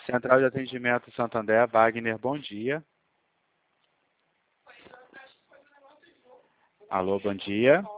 Central de Atendimento Santander, Wagner, bom dia. Alô, bom dia.